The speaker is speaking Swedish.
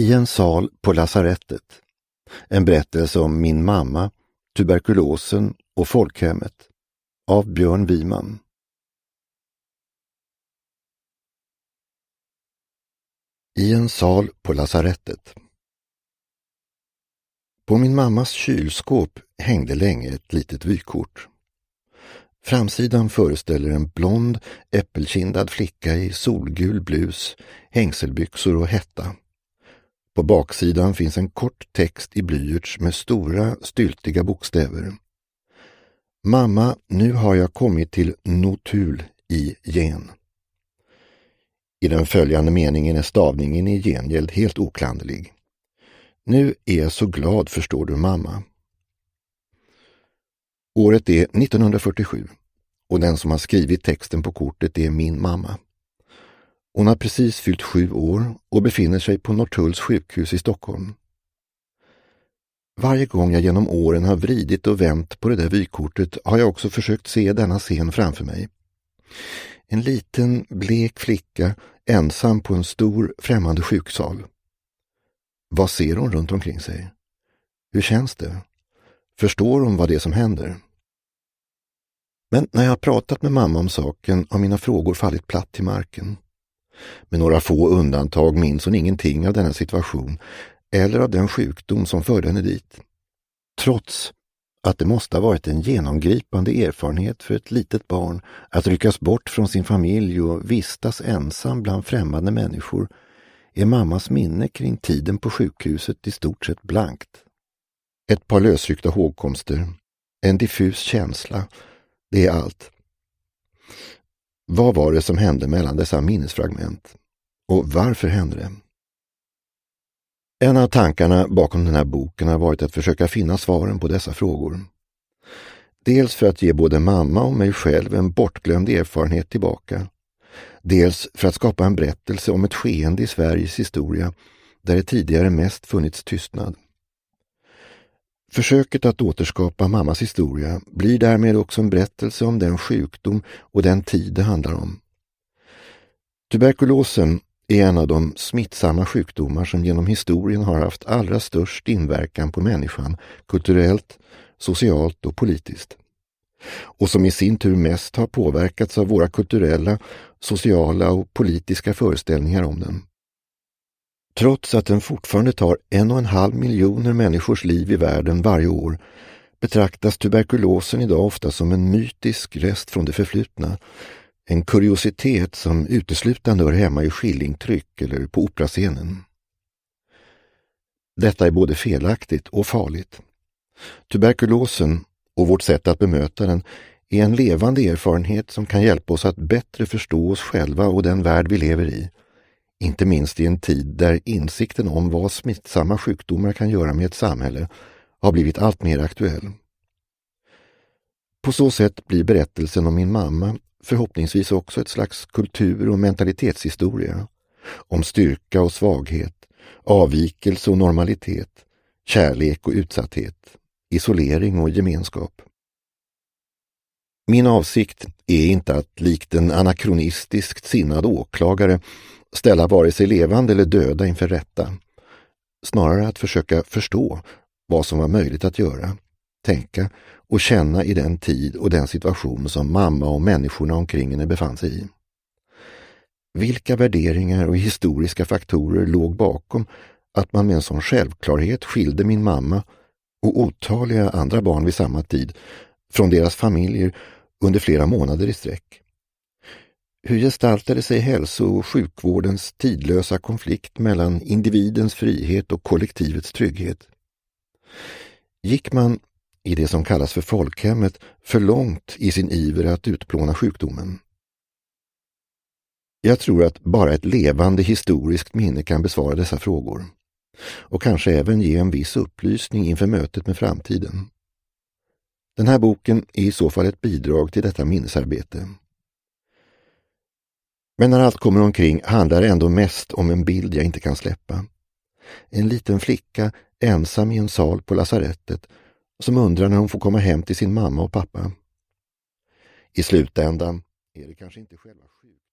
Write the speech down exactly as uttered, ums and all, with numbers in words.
I en sal på lasarettet. En berättelse om min mamma, tuberkulosen och folkhemmet. Av Björn Wiman. I en sal på lasarettet. På min mammas kylskåp hängde länge ett litet vykort. Framsidan föreställer en blond, äppelkindad flicka i solgul blus, hängselbyxor och hetta. På baksidan finns en kort text i blyerts med stora, styltiga bokstäver. Mamma, nu har jag kommit till Notul i gen. I den följande meningen är stavningen i gengäld helt oklanderlig. Nu är jag så glad, förstår du, mamma. Året är nittonhundrafyrtiosju och den som har skrivit texten på kortet är min mamma. Hon har precis fyllt sju år och befinner sig på Norrtulls sjukhus i Stockholm. Varje gång jag genom åren har vridit och vänt på det där vykortet har jag också försökt se denna scen framför mig. En liten, blek flicka ensam på en stor, främmande sjuksal. Vad ser hon runt omkring sig? Hur känns det? Förstår hon vad det är som händer? Men när jag har pratat med mamma om saken har mina frågor fallit platt till marken. Med några få undantag minns hon ingenting av denna situation eller av den sjukdom som förde henne dit. Trots att det måste ha varit en genomgripande erfarenhet för ett litet barn att ryckas bort från sin familj och vistas ensam bland främmande människor är mammas minne kring tiden på sjukhuset i stort sett blankt. Ett par lösryckta hågkomster, en diffus känsla, det är allt. Vad var det som hände mellan dessa minnesfragment? Och varför hände det? En av tankarna bakom den här boken har varit att försöka finna svaren på dessa frågor. Dels för att ge både mamma och mig själv en bortglömd erfarenhet tillbaka. Dels för att skapa en berättelse om ett skeende i Sveriges historia där det tidigare mest funnits tystnad. Försöket att återskapa mammas historia blir därmed också en berättelse om den sjukdom och den tid det handlar om. Tuberkulosen är en av de smittsamma sjukdomar som genom historien har haft allra störst inverkan på människan, kulturellt, socialt och politiskt. Och som i sin tur mest har påverkats av våra kulturella, sociala och politiska föreställningar om den. Trots att den fortfarande tar en och en halv miljoner människors liv i världen varje år betraktas tuberkulosen idag ofta som en mytisk rest från det förflutna, en kuriositet som uteslutande hör hemma i skillingtryck eller på operascenen. Detta är både felaktigt och farligt. Tuberkulosen och vårt sätt att bemöta den är en levande erfarenhet som kan hjälpa oss att bättre förstå oss själva och den värld vi lever i. Inte minst i en tid där insikten om vad smittsamma sjukdomar kan göra med ett samhälle har blivit allt mer aktuell. På så sätt blir berättelsen om min mamma förhoppningsvis också ett slags kultur- och mentalitetshistoria. Om styrka och svaghet, avvikelse och normalitet, kärlek och utsatthet, isolering och gemenskap. Min avsikt är inte att likt en anakronistiskt sinnad åklagare ställa vare sig levande eller döda inför rätta. Snarare att försöka förstå vad som var möjligt att göra, tänka och känna i den tid och den situation som mamma och människorna omkring henne befann sig i. Vilka värderingar och historiska faktorer låg bakom att man med en sån självklarhet skilde min mamma och otaliga andra barn vid samma tid från deras familjer under flera månader i sträck? Hur gestaltade sig hälso- och sjukvårdens tidlösa konflikt mellan individens frihet och kollektivets trygghet? Gick man, i det som kallas för folkhemmet, för långt i sin iver att utplåna sjukdomen? Jag tror att bara ett levande historiskt minne kan besvara dessa frågor och kanske även ge en viss upplysning inför mötet med framtiden. Den här boken är i så fall ett bidrag till detta minnesarbete. Men när allt kommer omkring handlar det ändå mest om en bild jag inte kan släppa. En liten flicka ensam i en sal på lasarettet som undrar när hon får komma hem till sin mamma och pappa. I slutändan är det kanske inte själva sjuk